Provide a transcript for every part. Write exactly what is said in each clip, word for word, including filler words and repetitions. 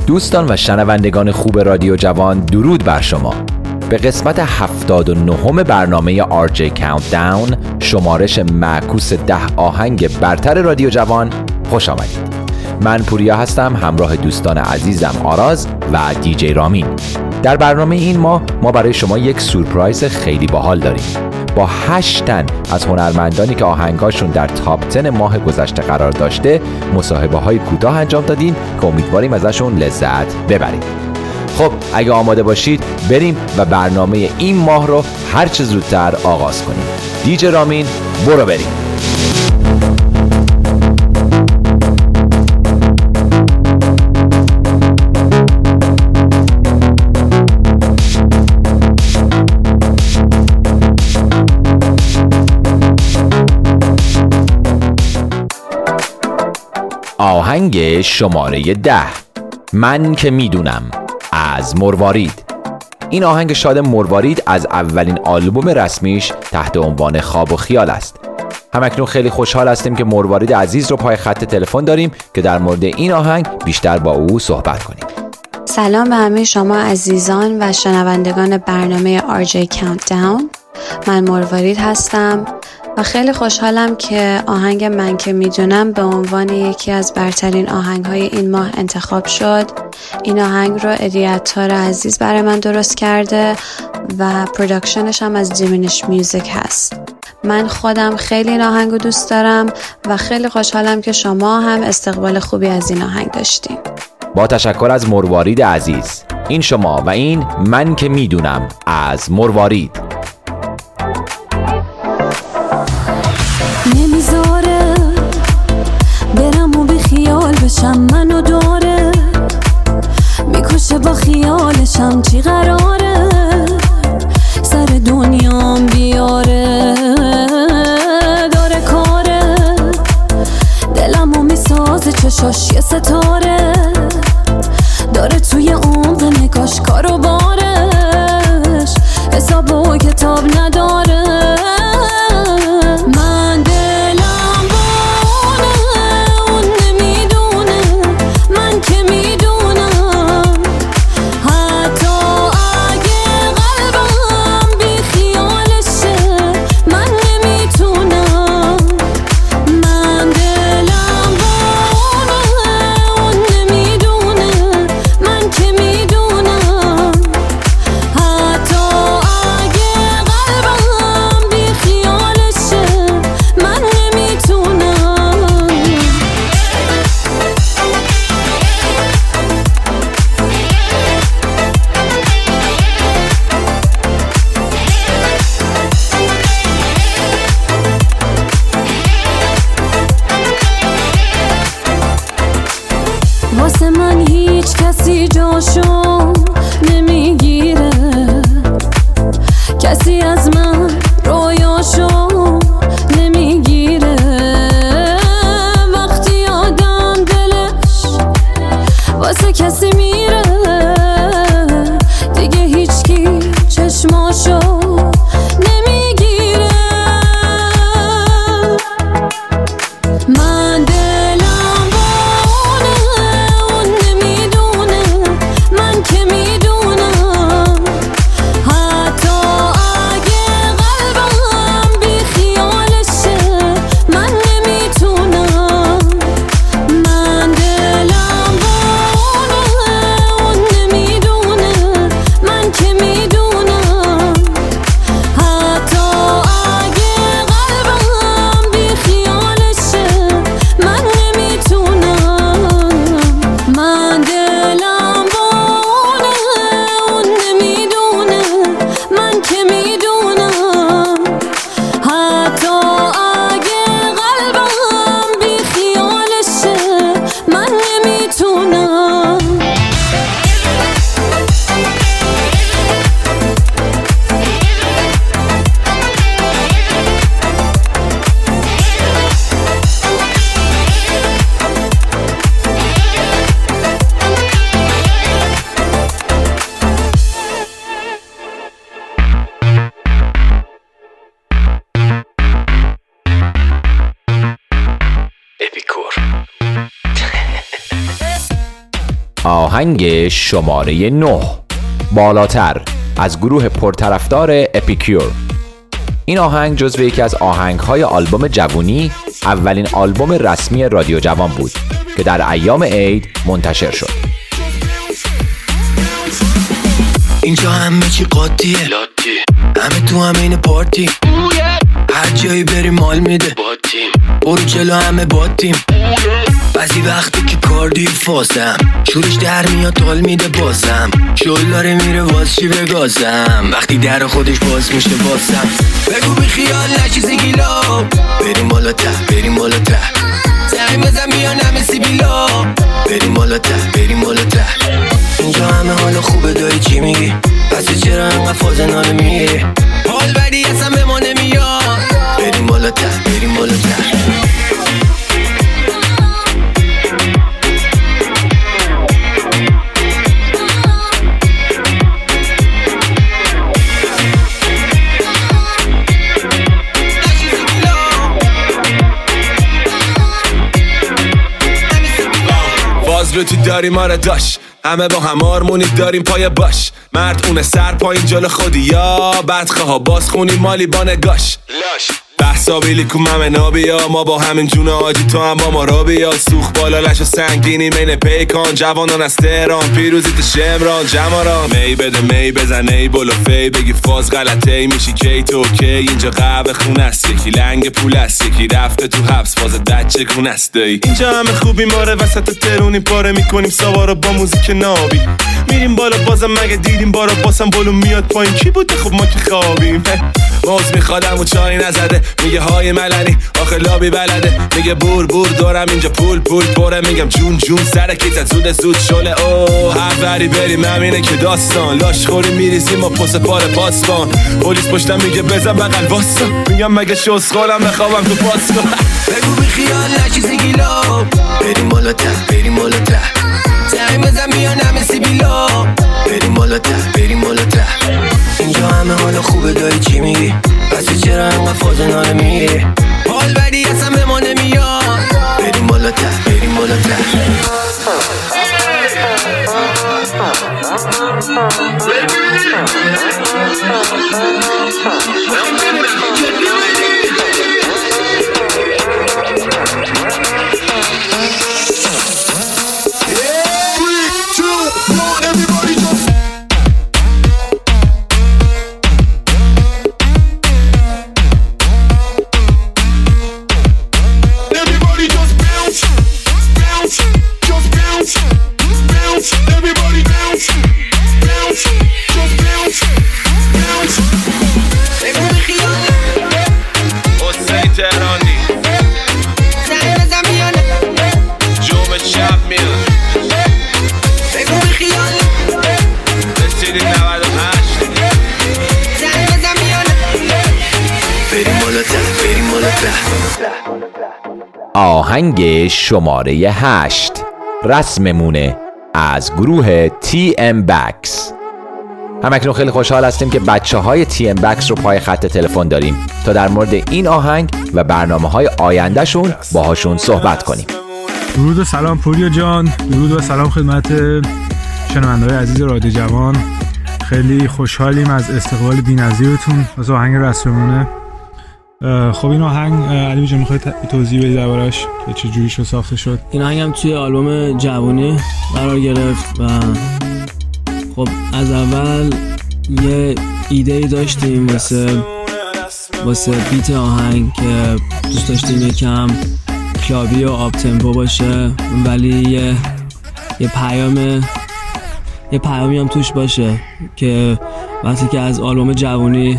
دوستان و شنوندگان خوب رادیو جوان، درود بر شما. به قسمت هفتاد و نهم برنامه آر جی Countdown، شمارش معکوس ده آهنگ برتر رادیو جوان، خوش آمدید. من پوریا هستم، همراه دوستان عزیزم آراز و دیجی رامین. در برنامه این ماه ما برای شما یک سورپرایز خیلی باحال داریم. با هشت تن از هنرمندانی که آهنگاشون در تاپ ده ماه گذشته قرار داشته مصاحبه های کوتاه انجام دادیم که امیدواریم ازشون لذت ببرید. خب اگه آماده باشید بریم و برنامه این ماه رو هر چه زودتر آغاز کنیم. دیجی رامین برو بریم. آهنگ شماره ده، من که میدونم، از مروارید. این آهنگ شاد مروارید از اولین آلبوم رسمیش تحت عنوان خواب و خیال است. همکنون خیلی خوشحال هستیم که مروارید عزیز رو پای خط تلفن داریم که در مورد این آهنگ بیشتر با او صحبت کنیم. سلام به همه شما عزیزان و شنوندگان برنامه آر جی Countdown. من مروارید هستم و خیلی خوشحالم که آهنگ من که میدونم به عنوان یکی از برترین آهنگ‌های این ماه انتخاب شد. این آهنگ رو ادیاتور عزیز برای من درست کرده و پروداکشنش هم از دیمینیش میوزیک هست. من خودم خیلی این آهنگ رو دوست دارم و خیلی خوشحالم که شما هم استقبال خوبی از این آهنگ داشتیم. با تشکر از مروارید عزیز. این شما و این من که میدونم از مروارید. نمیذاره برم و بی خیال بشم، منو داره میکشه با خیالشم، چی قراره سر دنیام بیاره، داره کاره دلمو میسازه، چشاش یه ستاره داره توی عمق نگاش، کارو بارش حساب و کتاب نداره. واسه من هیچ کسی جاشو نمیگیره، کسی از من رویاشو نمیگیره. وقتی آدم دلش واسه کسی میره دیگه هیچکی چشماشو نمیگیره. من آهنگ شماره نه، بالاتر، از گروه پرطرفدار اپیکیور. این آهنگ جزو یکی از آهنگ‌های آلبوم جوونی، اولین آلبوم رسمی رادیو جوان بود که در ایام عید منتشر شد. اینجا همه چی قاطیه، همه تو همین پارتی، هر جایی بری مال میده، برو جلو همه با تیم. بعضی وقتی که کاردی فاسم، شورش در میاد تال میده بازم، شل داره میره واز چی بگازم، وقتی در خودش باز میشه بازم. بگو بی خیال نشیزی گیلا، بریم بالا ته بریم بالا ته، زنگ بزن میان همه سیبیلا، بریم بالا ته بریم بالا ته. اینجا همه حالا خوبه داری چی میگی، پس چرا انقدر فاز ناله میگیری، حال بدی اصلا به ما نمیاد، بریم بالا ته بریم بالا ته. لوتی داریم آره داش، همه با هم آرمونی داریم پای باش، مرد اونه سر پایین جلو خودی یا بدخه ها باز خونی مالی با نگاش لاش. بحثا بیلی کو ممه نابیا، ما با همین جون آجی تو هم با ما را بیا، سوخ بالا لش و سنگینی مین پیکان، جوانان از تهران پیروزی تو شمران جماران. می بده می بزن ای بلو فی، بگی فاز غلطه ای میشی کی تو کی، اینجا قهوه خونه است، یکی لنگ پول است، یکی رفته تو حبس باز بچه کون است. اینجا همه خوبی ماره وسط ترونی پاره میکنیم سوارا با موزیک نابی، میریم بالا بازم مگه دیدیم بارا باسم بالو میاد پایین کی بوده خب ما که خوابیم. موز میخوادم و چای نزده، میگه های ملنی آخه لابی بلده، میگه بور بور دارم اینجا پول پول پره، میگم جون جون سر کیت زود زود شله. اوه هر بریم همینه که داستان، لاش خوری میریزیم ما پس پار پاسبان، پلیس پشتم میگه بزن بغل واسا، میگم مگه شوز خورم بخوابم تو پاسکو. بگو بی خیال نشیزی گیلا، بریم بالا ته بریم بالا ته، زنگ بزن میان همه سیبیلا، بریم بالا ته بریم بالا ته. اینجا همه حالا خوبه داری چی میگی، پس چرا انقدر فاز ناله میگیری، حال بدی اصلا به ما نمیاد، بریم بالا ته بریم بالا ته. آهنگ شماره هشت، رسممونه، از گروه تی ام بکس. همکنون خیلی خوشحال هستیم که بچه های تی ام بکس رو پای خط تلفن داریم تا در مورد این آهنگ و برنامه های آینده شون باهاشون صحبت کنیم. درود و سلام پوریا جان، درود و سلام خدمت شنونده‌های عزیز رادیو جوان. خیلی خوشحالیم از استقبال بی‌نظیرتون از آهنگ رسممونه. خب این آهنگ علی جان میخوای توضیح بدی دربارش که چه جوری شو ساخته شد؟ این آهنگ هم توی آلبوم جوونی قرار گرفت و خب از اول یه ایده ای داشتیم واسه واسه بیت آهنگ که دوست داشتیم یکم کلابی و آپ تمپو باشه ولی یه یه پیام یه پیامی هم توش باشه که وقتی که از آلبوم جوونی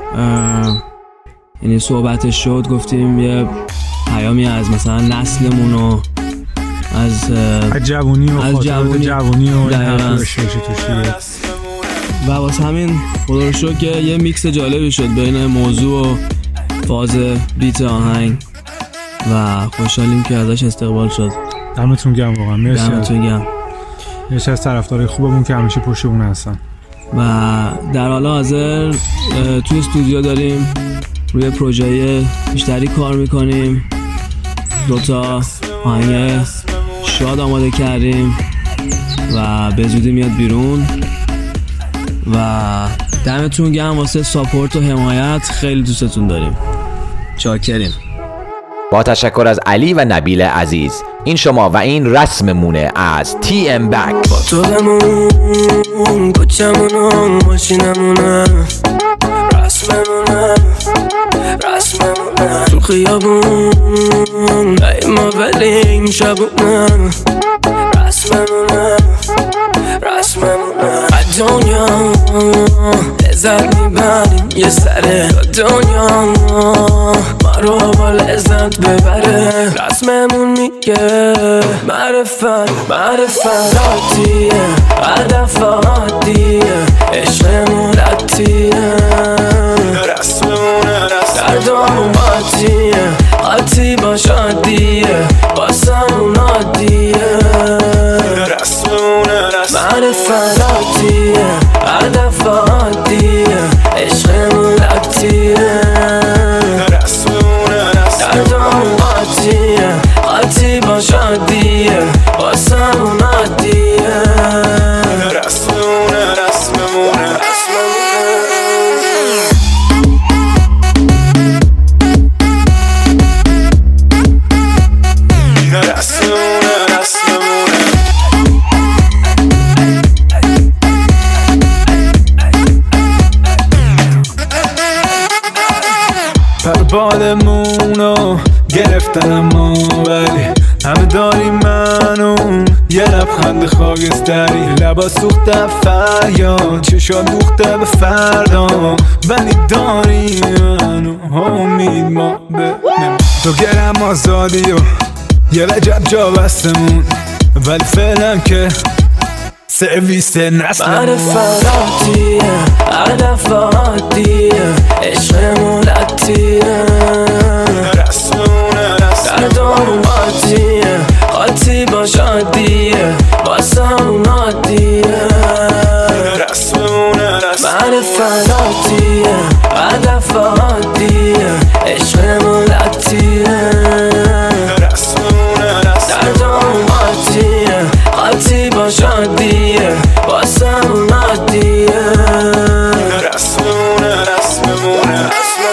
یعنی صحبتش شد گفتیم یه پیامی از مثلا نسلمون و از از جوونی و از جوونی, جوونی و توش و واسه همین خدا رو شکر که یه میکس جالبی شد بین موضوع و فاز بیت آهنگ و خوشحالیم که ازش استقبال شد. دمتون گرم واقعا. مرسی. دمتون گرم. مرسی از طرفدارای خوبمون که همیشه پشتمون هستن. و در حال حاضر توی استودیو داریم روی پروژه بیشتری کار میکنیم. دوتا آهنگ شاد آماده کردیم و به زودی میاد بیرون و دمتون گرم واسه ساپورت و حمایت. خیلی دوستتون داریم. چاکریم. با تشکر از علی و نبیل عزیز. این شما و این رسممونه از تی ام بک. با تو بمون کوچمونم ماشینمونه رسممونه رسممونه تو خیابون ای ما ولی این شبونه رسممونه رسممونه دنیا لذت میبریم یه سره دنیا ما رو با لذت ببره رسممون میگه معرفت معرفت عادیه هدف عادیه عشقمون رتیه رسممونه دردامون عادیه عادی باش عادیه باسمون عادیه رسممونه معرفت عادیه هدف عادیه عشقمون رتیه رسممونه دردامون عادیه عادی باش عادیه باسمون عادیه رسممونه رسممونه بالمونو گرفتن اما ولی همه داری منو یه لبخند خاکستری لبا سوخته فریاد چشات دوخته به فردا ولی داری منو امید ما به تو گرم آزادی و یه لجب جا بستمون ولی فعلا که سرویس نسلمون معرفت عادیه هدف عادیه عشقمون رتیه رسممونه دردامون عادیه عادی باش عادیه باسمون عادیه رسممونه معرفت عادیه هدف عادیه عشقمون رتیه رسممونه دردامون عادیه عادی باش عادیه باسمون عادیه رسممونه رسممونه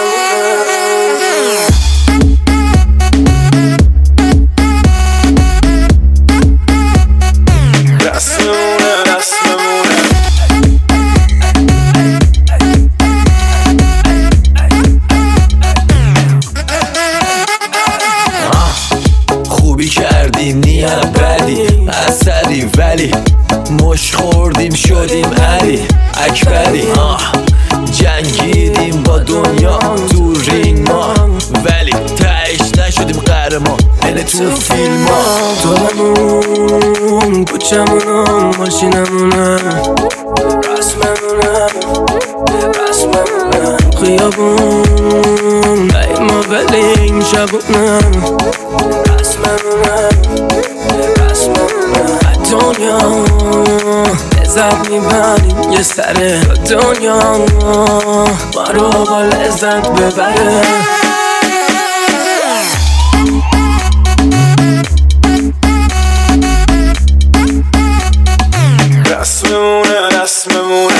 مش خوردیم شدیم علی اکبری جنگیدیم با دنیا تو رینگ ما ولی تهش نشدیم قهرمان اینه تو فیلم ها تو بمون کوچمونم ماشینمونه رسممونه رسممونه خیابون ای ما ولی این شبونه رسممونه رسممونه دنیا لذت میبریم یه سره دنیا ما رو با لذت ببره رسممونه رسممونه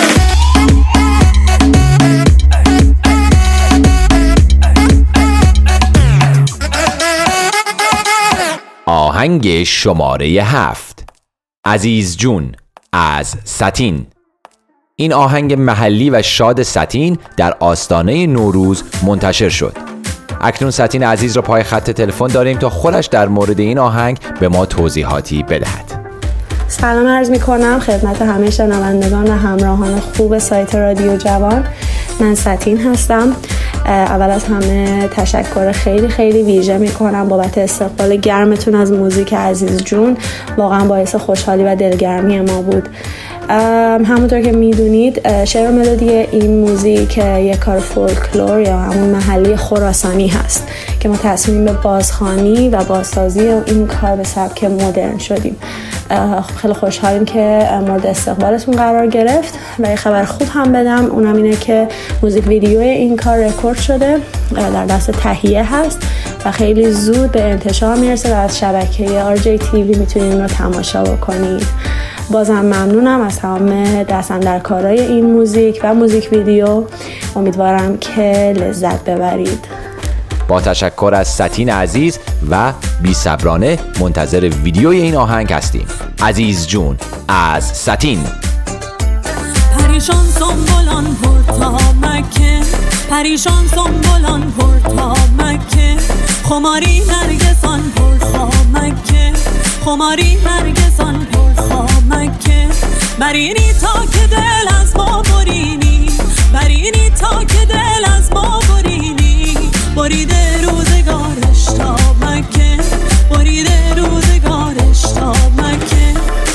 آهنگ شماره هفت، عزیز جون از ساتین. این آهنگ محلی و شاد ساتین در آستانه نوروز منتشر شد. اکنون ساتین عزیز را پای خط تلفن داریم تا خودش در مورد این آهنگ به ما توضیحاتی بدهد. سلام عرض می کنم خدمت همه شنوندگان و همراهان خوب سایت رادیو جوان. من ساتین هستم. اول از همه تشکر خیلی خیلی ویژه می کنم بابت استقبال گرمتون از موزیک عزیز جون. واقعا باعث خوشحالی و دلگرمی ما بود. همونطور که میدونید شعر و ملودی این موزیک یک کار فولکلور یا همون محلی خراسانی هست که ما تصمیم به بازخوانی و بازسازی این کار به سبک مدرن شدیم. خیلی خوشحالیم که مورد استقبالتون قرار گرفت و یه خبر خوب هم بدم، اونم اینه که موزیک ویدیوی این کار رکورد شده، در دست تهیه هست و خیلی زود به انتشار میرسه و از شبکه آر جی تی وی میتونید اون رو تماشا بکنید. بازم ممنونم از تمام دست‌اندرکارای این موزیک و موزیک ویدیو. امیدوارم که لذت ببرید. با تشکر از ساتین عزیز و بی‌صبرانه منتظر ویدیوی این آهنگ هستیم. عزیز جون از ساتین. پریشان سنبولان پر تا مکه، پریشان سنبولان پر تا مکه، خماری نرگسان پر خامکه، خماری نرگسان پر خامکه، برینی تا که دل از ما برینی، برینی تا که دل از ما برینی، بریده روزگارش تا مکه، بریده روزگارش تا مکه.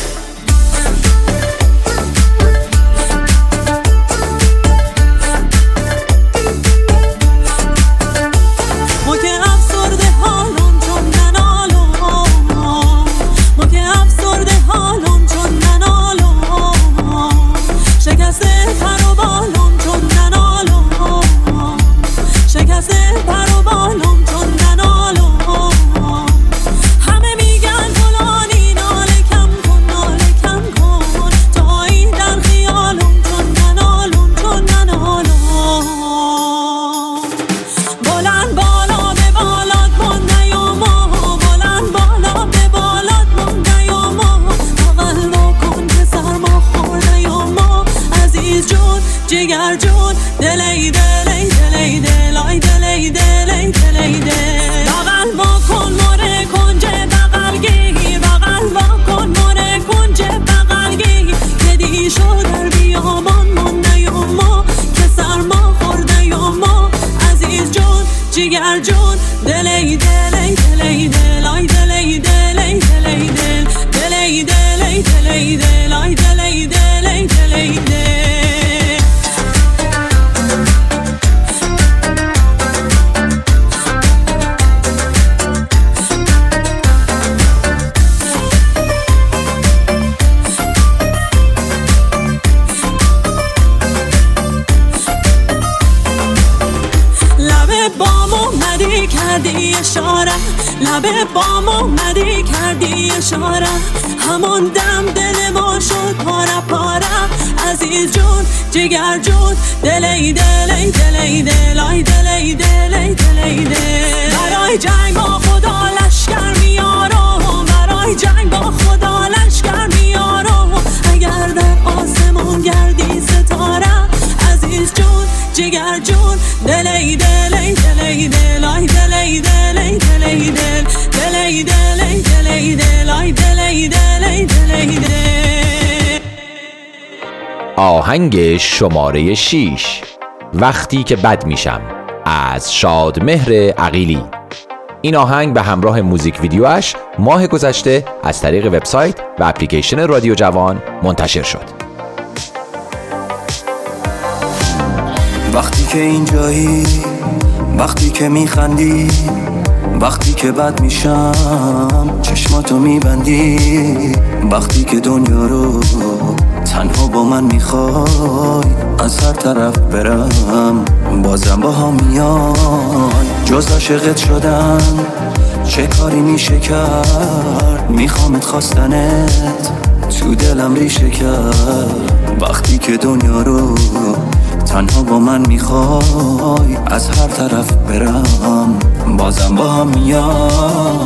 جگر جون دلی دلی دلی دلای دلی دلی دلی دل بغل با کن مره کنجه بغل گی بغل با کن مره کنجه بغل گی که دی شو در بیامان مونده یا ما که سرما خورده یا ما عزیز جون جگر جون دلی دلی دلی دلای دلی دلی دلی دل دلی دلی دلی دلای دلی دلی دلی دل. کردی اشاره لبه بام اومدی کردی اشاره همون دم دل ما شد پاره پاره عزیز جون جگر جون دلی دلی دلی دلای دلی دلی دلی دل برای جنگ با خدا لشکر میارم برای جنگ با خدا لشکر میارم اگر در آسمون گردی ستاره عزیز جون جگر جون دلی دلی دلی دلای دلی دلی دلی دل دلی دلی دلی دلای دلی دلی دلی دل. آهنگ شماره شش وقتی که بد میشم از شادمهر عقیلی. این آهنگ به همراه موزیک ویدیوش ماه گذشته از طریق وبسایت و اپلیکیشن رادیو جوان منتشر شد. وقتی که اینجایی، وقتی که میخندی، وقتی که بد میشم چشماتو میبندی، وقتی که دنیا رو تنها با من میخوای از هر طرف برم بازم با هم میای. جز عاشقت شدن چه کاری میشه کرد، میخوامت خواستنت تو دلم ریشه کرد. وقتی که دنیا رو تنها با من میخوای از هر طرف برم بازم با هم میای.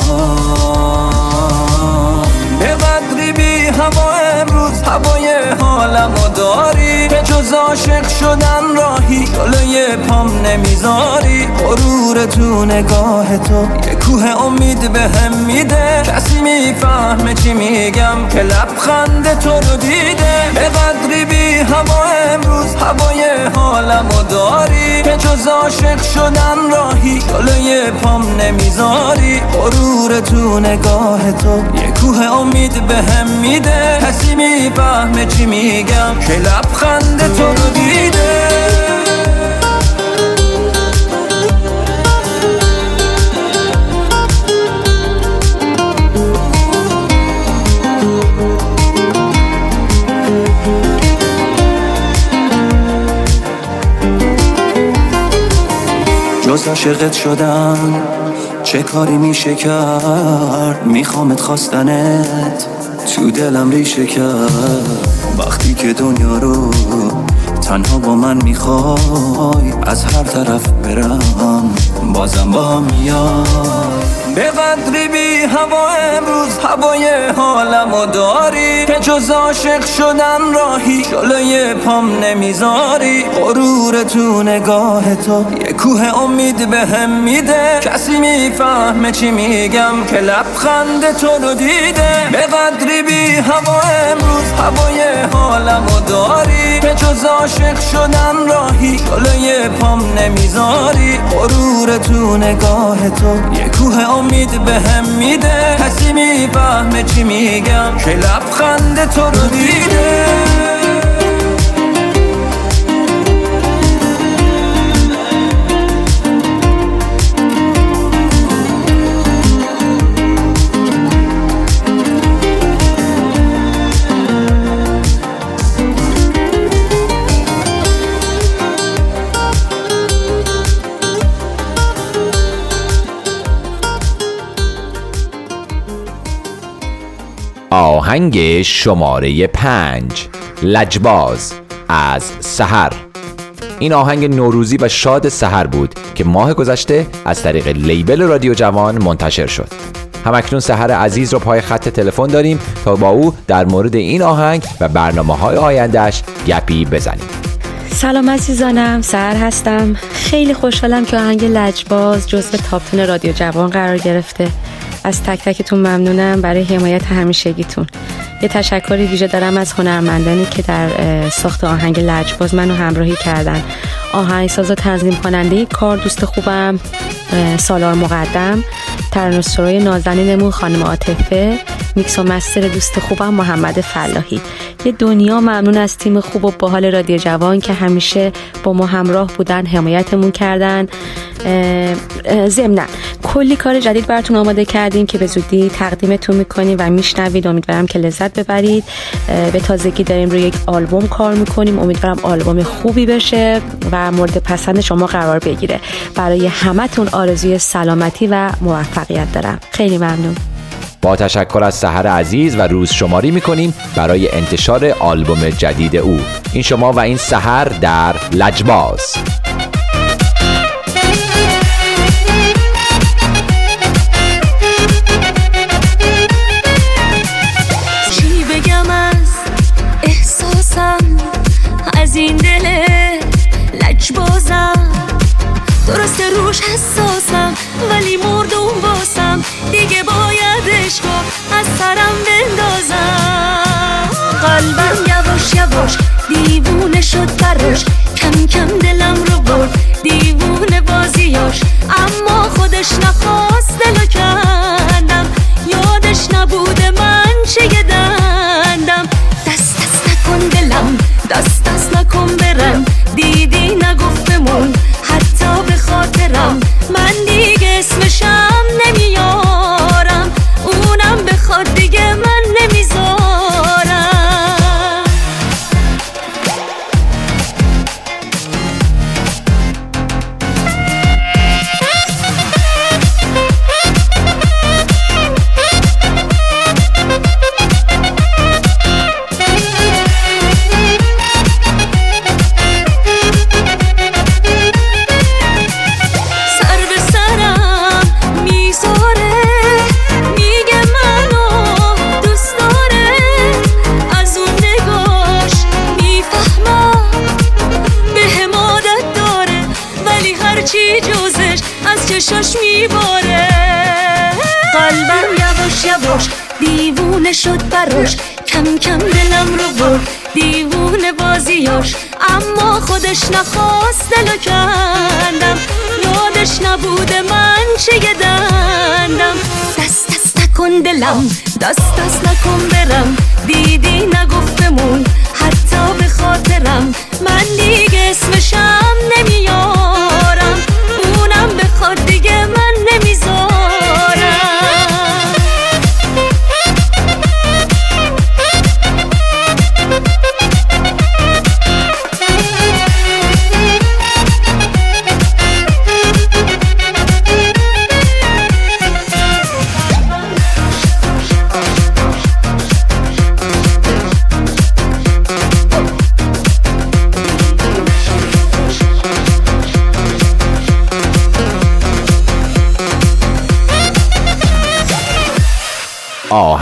به قدری بی هوا امروز هوای حالمو داری، به جز عاشق شدن راهی جلوی پام نمیذاری. غرور تو نگاه تو یه کوه امید به هم میده، کسی میفهمه چی میگم که لبخند تو رو دیده. به قدری بی هوا امروز هوای حالمو داری، به جز عاشق شدن راهی جلوی پام نمیذاری. غرور تو نگاه تو یه کوه امید به هم میده، کسی میفهمه چی میگم که لبخند تو رو دیده. جز عاشقت شدن چه کاری میشه کرد، میخوامت خواستنت تو دلم ریشه کرد. وقتی که دنیا رو تنها با من میخوای، از هر طرف برم بازم با هم میای. به قدری بی هوا امروز هوای حالمو داری که جز عاشق شدن راهی جلوی پام نمیذاری. غرور تو نگاه تو یه کوه امید به هم میده، کسی میفهمه چی میگم که لبخند تو رو دیده. به قدری بی هوا امروز هوای حالمو داری که جز عاشق شدن راهی جلوی پام نمیذاری. غرور تو نگاه تو یه کوه امید به هم میده، کسی میفهمه چی میگم که لبخند تو رو دیده. آهنگ شماره پنج، لجباز از سحر. این آهنگ نوروزی و شاد سحر بود که ماه گذشته از طریق لیبل رادیو جوان منتشر شد. همکنون سحر عزیز رو پای خط تلفن داریم تا با او در مورد این آهنگ و برنامه‌های آینده‌اش گپی بزنیم. سلام عزیزانم، سحر هستم. خیلی خوشحالم که آهنگ لجباز جزو تاپ تن رادیو جوان قرار گرفته. از تک تکتون ممنونم برای حمایت همیشگیتون. یه تشکر ویژه دارم از هنرمندانی که در ساخت آهنگ لجباز منو همراهی کردن. آهنگساز و تنظیم کننده کار دوست خوبم سالار مقدم، ترانه‌سرای نازنینمون خانم عاطفه، میکس و مستر دوست خوبم محمد فلاحی. یه دنیا ممنون از تیم خوب و باحال رادیو جوان که همیشه با ما همراه بودن، حمایتمون کردن. ضمناً کلی کار جدید براتون آماده کردیم که به زودی تقدیمتون میکنیم و میشنوید. امیدوارم که لذت ببرید. به تازگی داریم روی یک آلبوم کار میکنیم، امیدوارم آلبوم خوبی بشه و مورد پسند شما قرار بگیره. برای همتون آرزوی سلامتی و موفقیت دارم. خیلی ممنون. با تشکر از سحر عزیز و روز شماری میکنیم برای انتشار آلبوم جدید او. این شما و این سحر در لجباز. چی بگم از احساسم، از این دل لجبازم، درسته روش حساسم ولی مردم باسم، دیگه باید عشقو از سرم بندازم. قلبم یواش یواش دیوونه شد براش، کم کم دلم رو برد دیوونه بازیاش، اما خودش نخواست دلو کندم، یادش نبوده من چه دندم. دست دست نکن دلم، دست دست نکن برم، دیدی نگفت بمون حتی به خاطرم، من دیگه اسمشم نمیارم، اونم بخواد دیگه من نمیذارم. چشاش میباره، قلبم یواش یواش دیوونه شد براش، کم کم دلم رو برد دیوونه بازیاش، اما خودش نخواست دلو کندم، یادش نبوده من چه دندم. دست دست نکن دلم، دست دست نکن برم، دیدی نگفت بمون حتی به خاطرم، من دیگه اسمشم نمیارم، اونم بخواد دیگه من نمیذارم.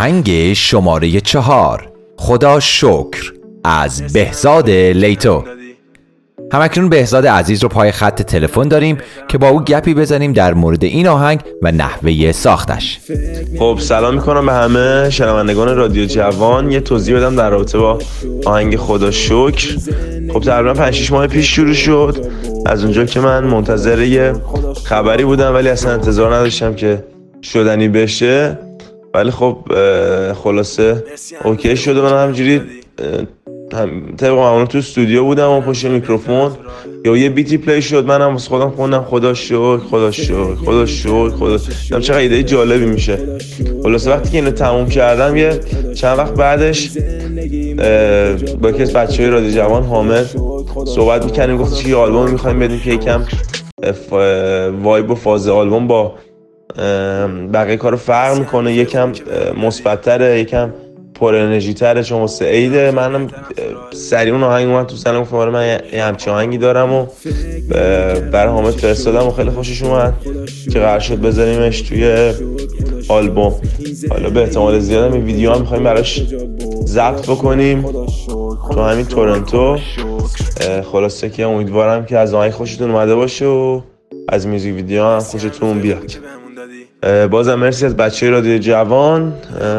آهنگ شماره چهار، خدا شکر از بهزاد لیتو. همکنون بهزاد عزیز رو پای خط تلفن داریم که با او گپی بزنیم در مورد این آهنگ و نحوه ساختش. خب سلام میکنم به همه شنوندگان رادیو جوان. یه توضیح بدم در رابطه با آهنگ خدا شکر. خب تقریبا پنج شش ماه پیش شروع شد، از اونجا که من منتظر یه خبری بودم ولی اصلا انتظار نداشتم که شدنی بشه، ولی خب خلاصه اوکی شده. من همجوری طبق معمول تو استودیو بودم و پشت میکروفون یا یه بیتی پلی شد، منم واسه خودم خوندم خدا شکر خدا شکر خدا شکر خدا شکر. چقدر ایده جالبی میشه. خلاصه وقتی که اینو تموم کردم یه چند وقت بعدش با یکی از بچه‌های رادیو جوان حامد صحبت می‌کردیم، گفتش که یه آلبوم می‌خوایم بدیم که یکم وایب و فاز آلبوم با بقیه کارو فرق میکنه، یکم مثبت‌تره، یکم پر انرژی تره، چون واسه عیده. منم سریع اون آهنگ اومد تو سرم، گفتم آره من یه همچین آهنگی دارم و برای حامد فرستادم و خیلی خوشش اومد که قرار شد بذاریمش توی آلبوم. حالا به احتمال زیاد این ویدیو هم می‌خوایم براش ضبط بکنیم تو همین تورنتو. خلاصه که امیدوارم که از آهنگ خوشتون اومده باشه و از میوزیک ویدیو هم خوشتون بیاد. بازم مرسی از بچه‌های رادیو جوان،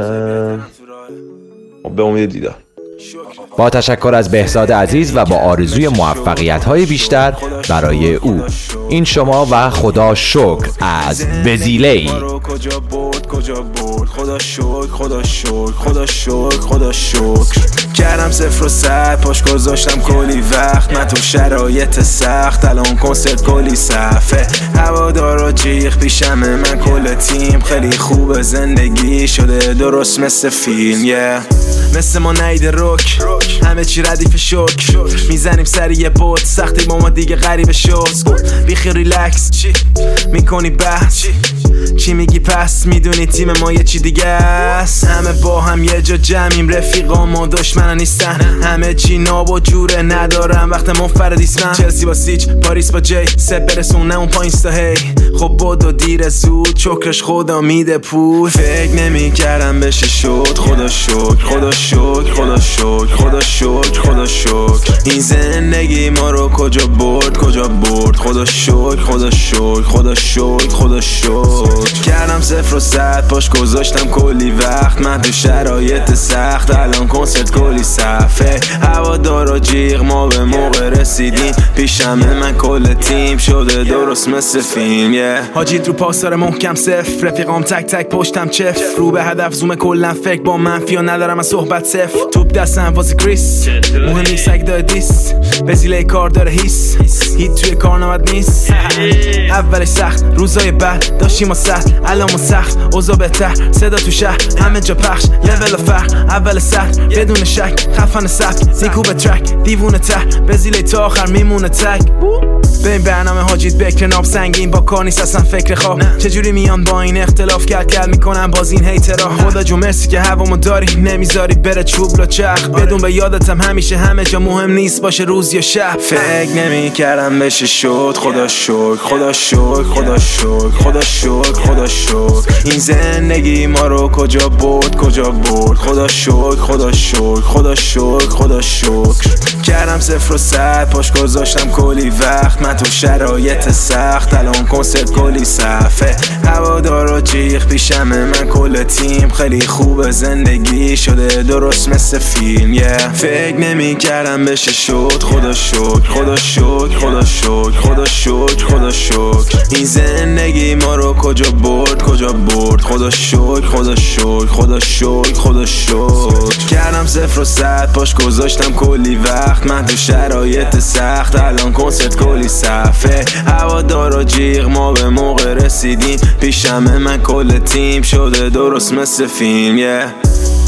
به امید دیدار. با تشکر از بهزاد عزیز و با آرزوی موفقیت‌های بیشتر برای او، این شما و خدا شکر از بزیلی. کجا برد کجا برد خدا شکر خدا شکر خدا شکر خدا شکر. کردم صفر و صد پاش گذاشتم کلی وقت، من تو شرایط سخت الان کنسرت کلی صفحه، هوادار و جیغ پیشمه، من کل تیم خیلی خوبه، زندگی شده درست مثل فیلم. yeah. مثل ما نیده روک همه چی ردیف شک، میزنیم سری یه بود سختی با ما دیگه غریبه شد. بیخی ریلکس چی میکنی بحث چی میگی پس میدونی تیم ما یه چی دیگه است. همه با هم یه جا جمعیم، رفیقا ما دشمنا نیستن، همه چی ناب و جوره ندارم وقت منفرد ایستم. چلسی با سیچ پاریس با جی سه برسونه اون پایین ستا هی، خب بدو دیر زود چکرش خدا میده پول. فکر نمی کردم بشه شد خدا شکر خدا شکر خدا شکر خدا شکر خدا شکر. این زندگی ما رو کجا برد کجا برد خدا شکر خدا شکر خدا شکر خدا شکر. کردم صفر و صد پاش گذاشتم کلی وقت، من تو شرایط سخت الان کنسرت کلی صفحه، هوادارا جیغ ما به موقع رسیدیم، پیشمه من کل تیم شده درست مثل فیلم. yeah. حاجیت رو پاسار محکم صفر، رفیقام تک تک پشتم چف، رو به هدف زوم کلن فکر با منفی و ندارم از صحبت صفر، توپ دستم واسه کریس مهم نیست اگه داره دیس، بزیله کار داره هیس هیت توی کارنامت نیست. اولش سخت روزای بعد داشتیم ما سخت، الان ما سخت اوضاع بهتر، صدا تو شهر همه جا پخش، لول فرق اول سخت بدون شک، خفن سبک نیکو به ترک، دیوونه تر بزیله تا آخر میمونه تک. به این برنامه حاجیت بکر ناب سنگین با کار نیست اصلا فکر خواب، چجوری میان با این اختلاف کرد کرد میکنن باز این هیترها. خدا جو مرسی که هوامو داری نمیذاری بره چوب لا چرخ، بدون به یادتم همیشه همه جا مهم نیست باشه روز یا شب. فکر نمی کردم بشه شد خدا شکر خدا شکر خدا شکر خدا شکر خدا شکر. این زندگی ما رو کجا برد کجا برد خدا شکر خدا شکر خدا شکر خدا شکر. کردم صفر و صد پاش گذاشتم کلی وقت، من تو شرایط سخت الان کنسرت کلی صفحه، هوادارا جیغ پیشمه، من کل تیم خیلی خوبه، زندگی شده درست مثل فیلم. yeah. فکر نمی کردم بشه شد خدا شکر خدا شکر خدا شکر خدا شکر خدا شکر. این زندگی ما رو کجا برد کجا برد خدا شکر خدا شکر خدا شکر خدا شکر. کردم صفر و صد پاش گذاشتم کلی وقت، من تو شرایط سخت الان کنسرت کلی صفحه، هوادارا جیغ ما به موقع رسیدیم، پیشمه من کل تیم شده درست مثل فیلم. yeah.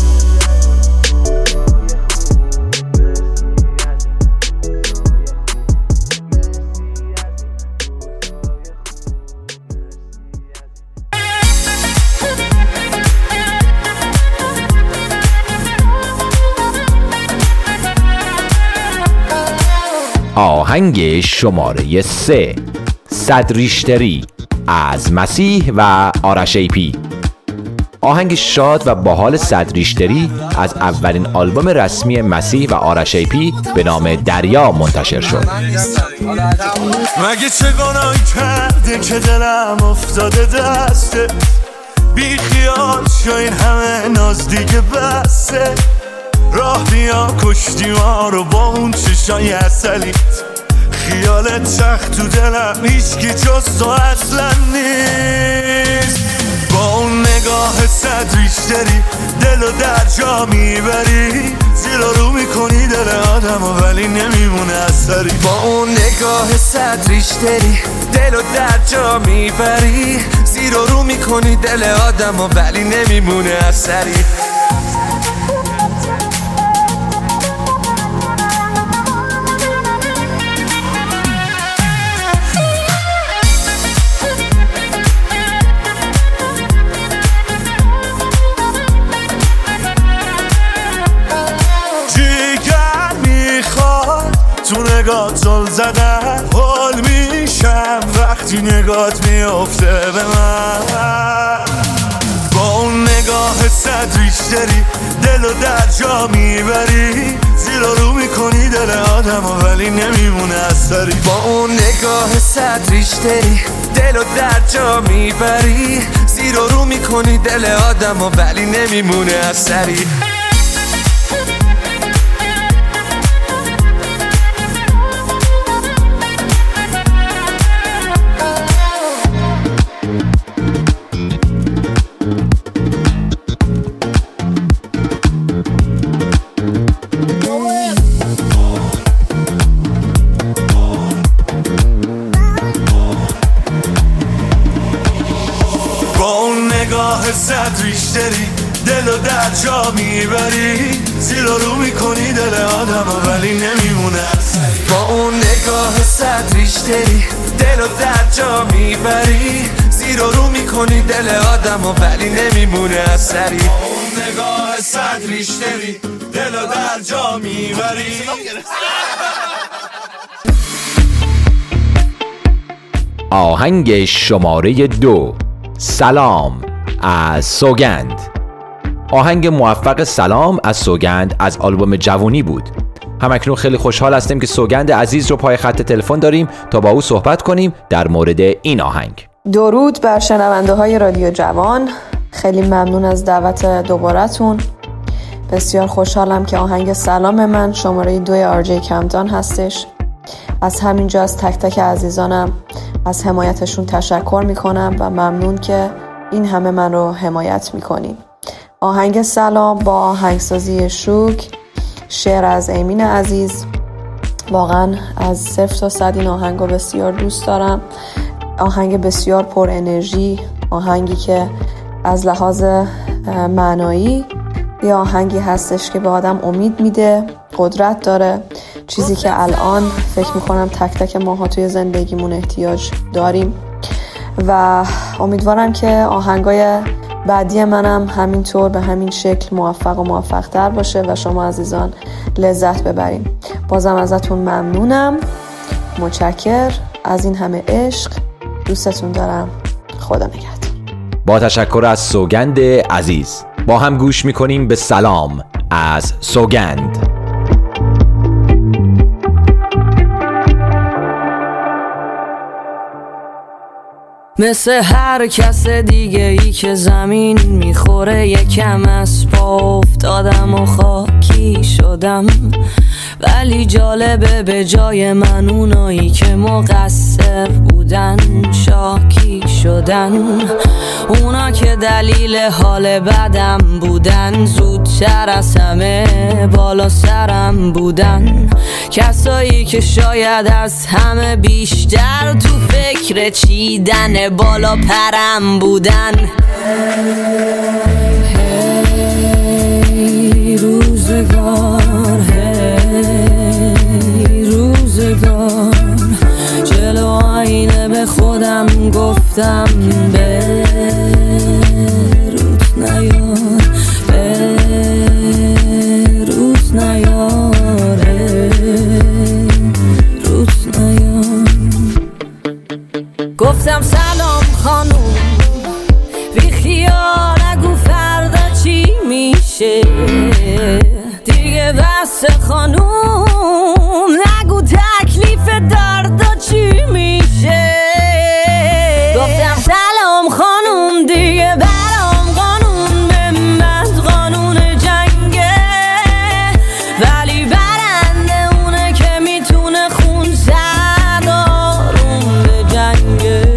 آهنگ شماره سه، صد ریشتری از مسیح و آرش ای پی. آهنگ شاد و باحال صدریشتری از اولین آلبوم رسمی مسیح و آرش ای پی به نام دریا منتشر شد. مگه چه گناهی کرده که دلم افتاده دسته، بی خیال شو این همه ناز دیگه بسته، راه بیا کشتی ما رو با اون چشای اصلیت، خیالت سخت تو دلم هیچکی جز تو اصلا نیست. با اون نگاه صدریشتری دل و در جا میبری، زیر رو میکنی دل آدم و ولی نمیمونه اثری. با اون نگاه صدریشتری دل و در جا میبری، زیر رو میکنی دل آدم و ولی نمیمونه اثری. تو نگات زل زدن حال میشم وقتی نگات میفته به من. با اون نگاه صدریشتری دل و در جا میبری، زیر رو میکنی دل آدم و ولی نمیمونه اثری. با اون نگاه صدریشتری دل و در جا میبری، زیر رو میکنی دل آدم و ولی نمیمونه اثری. صدریشتری دل و در جا میبری، زیر رو میکنی دل آدم و ولی نمیمونه اثری. با اون نگاه صدریشتری دل و در جا میبری، زیر رو میکنی دل آدم و ولی نمیمونه اثری. با اون نگاه صدریشتری دل و در جا میبری. آهنگ شماره دو، سلام از سوگند. آهنگ موفق سلام از سوگند از آلبوم جوونی بود. همکنون خیلی خوشحال هستیم که سوگند عزیز رو پای خط تلفن داریم تا با او صحبت کنیم در مورد این آهنگ. درود بر شنونده های رادیو جوان، خیلی ممنون از دعوت دوبارتون. بسیار خوشحالم که آهنگ سلام من شماره دوی آر جی کاونتداون هستش. از همینجا از تک تک عزیزانم از حمایتشون تشکر میکنم و ممنون که این همه من رو حمایت میکنین. آهنگ سلام با آهنگسازی شوک، شعر از امین عزیز. واقعا از صفر تا صد این آهنگ رو بسیار دوست دارم. آهنگ بسیار پر انرژی، آهنگی که از لحاظ معنایی یه آهنگی هستش که به آدم امید میده، قدرت داره، چیزی که الان فکر میکنم تک تک ماها توی زندگیمون احتیاج داریم و امیدوارم که آهنگای بعدی منم همینطور به همین شکل موفق و موفق تر باشه و شما عزیزان لذت ببریم. بازم ازتون ممنونم، متشکر از این همه عشق، دوستتون دارم، خدا نگهدار. با تشکر از سوگند عزیز با هم گوش میکنیم به سلام از سوگند. مثل هر کس دیگه ای که زمین میخوره یکم از پا افتادم و خاکی شدم، ولی جالبه به جای من اونایی که مقصر بودن شاکی شدن. اونا که دلیل حال بدم بودن زودتر از همه بالا سرم بودن. کسایی که شاید از همه بیشتر تو فکر چیدن بالا پرم بودن. هی روزگار، هی روزگار، جلو آینه به خودم گفتم بروز نیار، بروز نیار، روز نیار. گفتم سلام خانوم، بی خیال نگو بسته خانوم نگو تکلیف درد چی میشه. گفتم سلام خانوم دیگه برام قانون به من قانون جنگه، ولی برنده اونه که میتونه خون زد آروم به جنگه.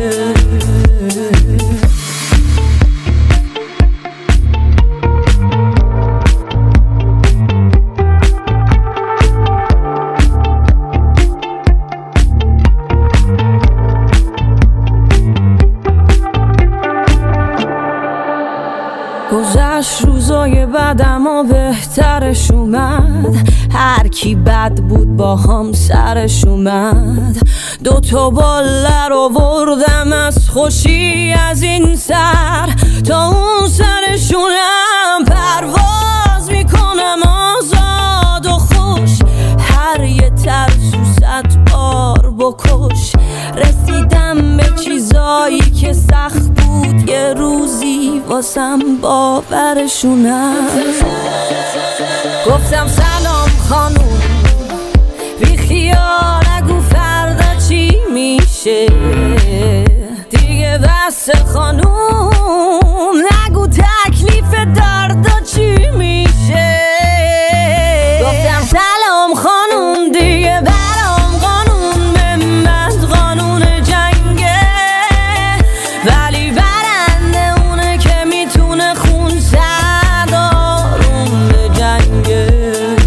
گذشت روزای بعدم و بهترش اومد، هر کی بد بود با هم سرش اومد. دوتا باله رو بردم از خوشی از این سر تا اون سرشونم پرواز میکنم آزاد و خوش. هر یه ترسو صد بار بکش، رسیدم به چیزایی که سخت بود یه روزی واسم باورشونم. گفتم سلام خانوم بی خیال نگو فردا چی میشه. دیگه بس خانوم نگو تکلیف دردا چی میشه. گفتم سلام خانوم دیگه برام قانون به من قانون جنگه، ولی برنده اونه که میتونه خون زد آروم به جنگه.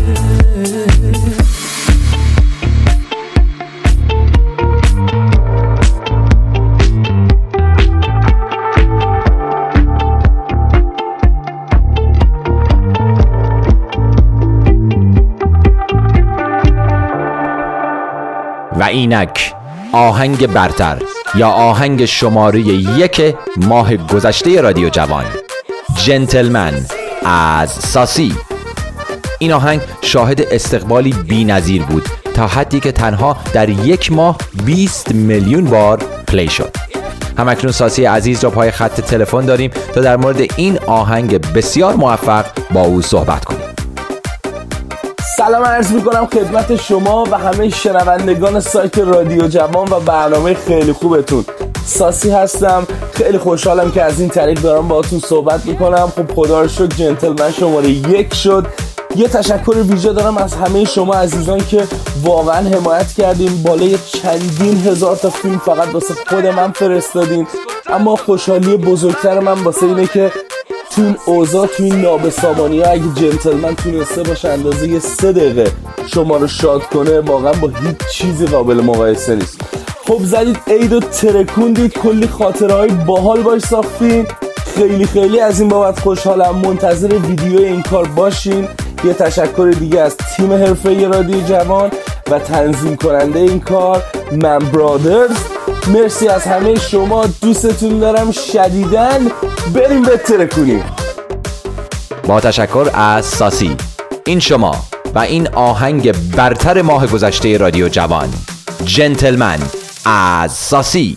و اینک آهنگ برتر یا آهنگ شماره یک ماه گذشته رادیو جوان، جنتلمن از ساسی. این آهنگ شاهد استقبالی بی‌نظیر بود تا حدی که تنها در یک ماه بیست میلیون بار پلی شد. همکنون ساسی عزیز را پای خط تلفن داریم تا در مورد این آهنگ بسیار موفق با او صحبت کنیم. سلام عرض میکنم خدمت شما و همه شنوندگان سایت رادیو جوان و برنامه خیلی خوبتون. ساسی هستم، خیلی خوشحالم که از این طریق دارم باهاتون صحبت میکنم. خب خدا رو شکر جنتلمن شماره یک شد. یه تشکر ویژه دارم از همه شما عزیزان که واقعا حمایت کردین. بالای چندین هزار تا فیلم فقط واسه خود من فرستادین، اما خوشحالی بزرگتر من واسه اینه که تو این اوضاع، تو این نابسامانی ها اگه جنتلمن تونسته باشه اندازه یه سه دقیقه شما رو شاد کنه، واقعا با هیچ چیزی قابل مقایسه نیست. خب زدید عید و ترکوندید، کلی خاطرهای باحال باش ساختین. خیلی خیلی از این بابت خوشحالم. منتظر ویدیو این کار باشین. یه تشکر دیگه از تیم حرفه‌ای رادیو جوان و تنظیم کننده این کار من برادرز. مرسی از همه شما، دوستتون دارم شدیداً. بریم بهتره کنیم. با تشکر از ساسی، این شما و این آهنگ برتر ماه گذشته رادیو جوان، جنتلمن از ساسی.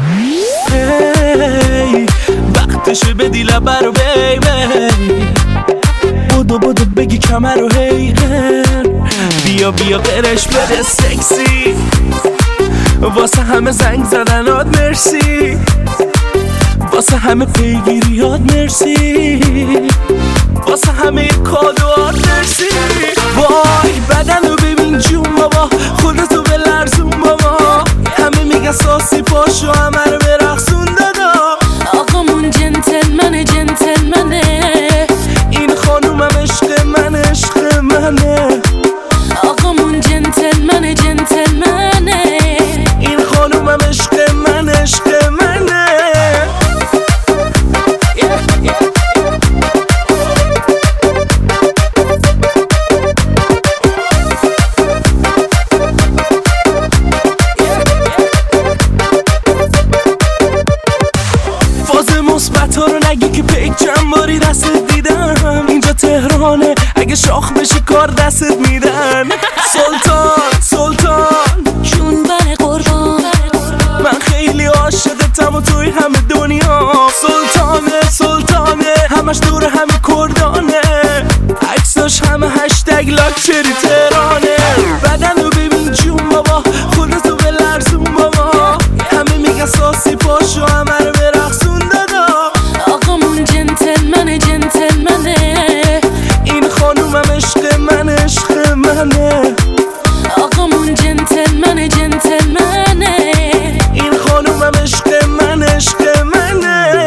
hey, وقتشه بدی لبه رو بیبی، بودو بودو بگی کمر رو هیغن، بیا بیا قرش بده سکسی، واسه همه زنگ زدنات مرسی، واسه همه پیگیریات مرسی، واسه همه کادوات مرسی. وای بدن رو ببین جون بابا، خودتو به لرزون بابا، همه میگن ساسی پاشو همه رو برقصون دادا. آقامون جنتلمنه جنتلمنه، این خانومم عشق من عشق منه. آقامون جنتلمنه جنتلمنه، این خانومم عشق من عشق منه. اگه شاخ بشی کار دستت میدن. سلطان سلطان جون بر قربان، من خیلی عاشقتم و توی همه دنیا. سلطانه سلطانه همش دور همه کردانه، عکساش همه هشتگ لاک شری تهرانه. بدن رو ببین جون بابا، خودتو به لرزون بابا. همه میگن ساسی پاشو همه رو برقصون دادا. آقامون جنتلمنه جنتلمنه، این خانومم عشق من عشق منه. آقامون جنتلمنه جنتلمنه، این خانومم عشق من عشق منه.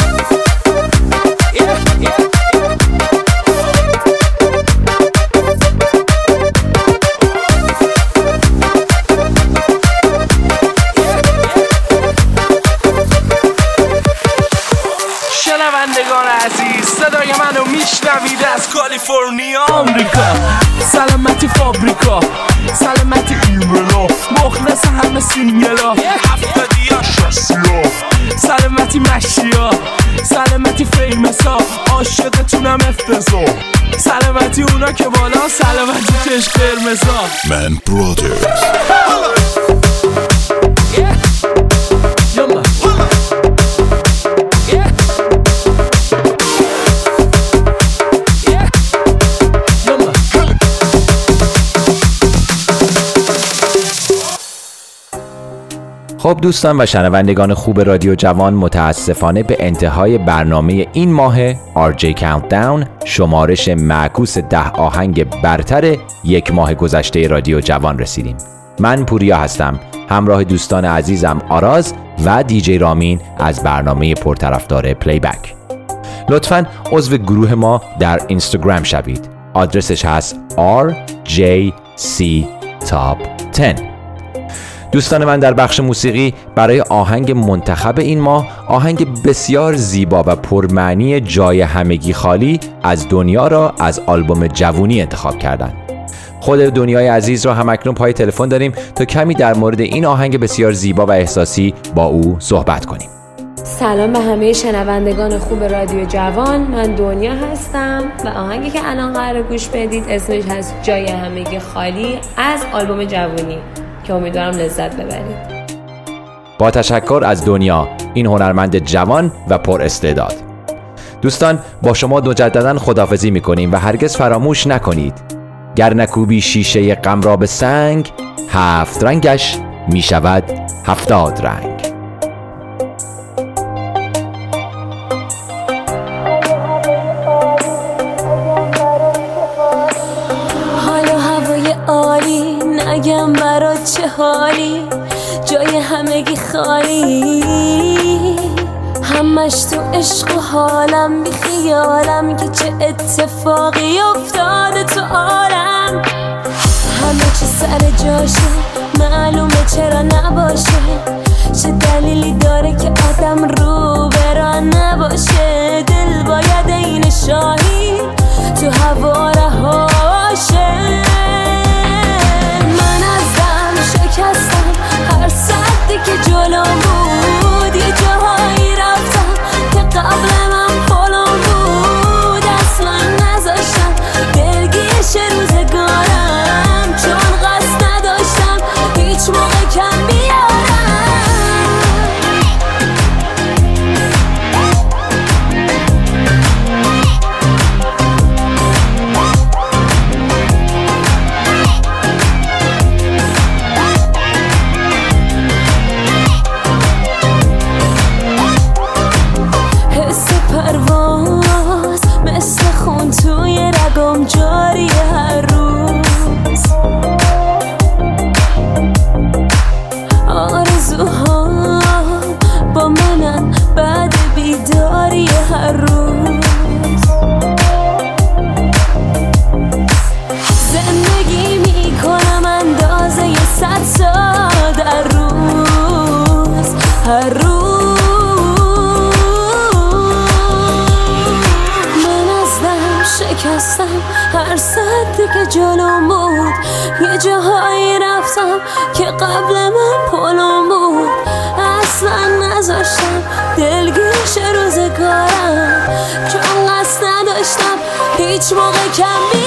شنوندگان عزیز، صدای منو میشنوید از کالیفرنیا آمریکا. سلامتی فابریکا، سلامتی ایملا، مخلص همه سینگلا، هفتادیا شستیا، سلامتی مشیا، سلامتی فیمسا، عاشقتونم افتضا. سلامتی اونا که بالا، سلامتی چشم قرمزا. من برادرز خب دوستان و شنوندگان خوب رادیو جوان، متاسفانه به انتهای برنامه این ماه آر جی Countdown، شمارش معکوس ده آهنگ برتر یک ماه گذشته رادیو جوان رسیدیم. من پوریا هستم، همراه دوستان عزیزم آراز و دیجی رامین از برنامه پرطرفدار پلی بک. لطفاً عضو گروه ما در اینستاگرام شوید. آدرسش هست آر جی سی Top ده. دوستان من، در بخش موسیقی برای آهنگ منتخب این ماه، آهنگ بسیار زیبا و پرمعنی جای همگی خالی از دنیا را از آلبوم جوونی انتخاب کردن. خود دنیای عزیز را هم اکنون پای تلفن داریم تا کمی در مورد این آهنگ بسیار زیبا و احساسی با او صحبت کنیم. سلام به همه شنوندگان خوب رادیو جوان، من دنیا هستم و آهنگی که الان قراره گوش بدید اسمش هست جای همگی خالی از آلبوم جوونی که امیدوارم لذت ببرید. با تشکر از دنیا، این هنرمند جوان و پر استعداد. دوستان، با شما مجددا خداحافظی میکنیم و هرگز فراموش نکنید گر نکوبی شیشه غم را به سنگ، هفت رنگش میشود هفتاد رنگ. نگم برات چه حالی، جای همگی خالی، همش تو عشق و حالم، بی خیالم که چه اتفاقی افتاده تو عالم. همه چی سر جاشه، معلومه چرا نباشه، چه دلیلی داره که آدم رو بران نباشه. دل باید این شاهی تو هوا رهاشه. شکستم هر سدی که جلو بود، یه جاهایی رفتم که قبل من پلم بود. اصلا نذاشتم دلگیش روزگارم، چون قصد نداشتم هیچ موقع کم بیارم. جاری هر روز آرزوها با منن بعد بیداری هر روز. زندگی میکنم اندازه یه صد سال در روز هر روز. شکستم هر سدی که جلوم بود، یه جاهایی رفتم که قبل من پلم بود. اصلا نذاشتم دلگیش روزگارم، چون قصد نداشتم هیچ موقع کم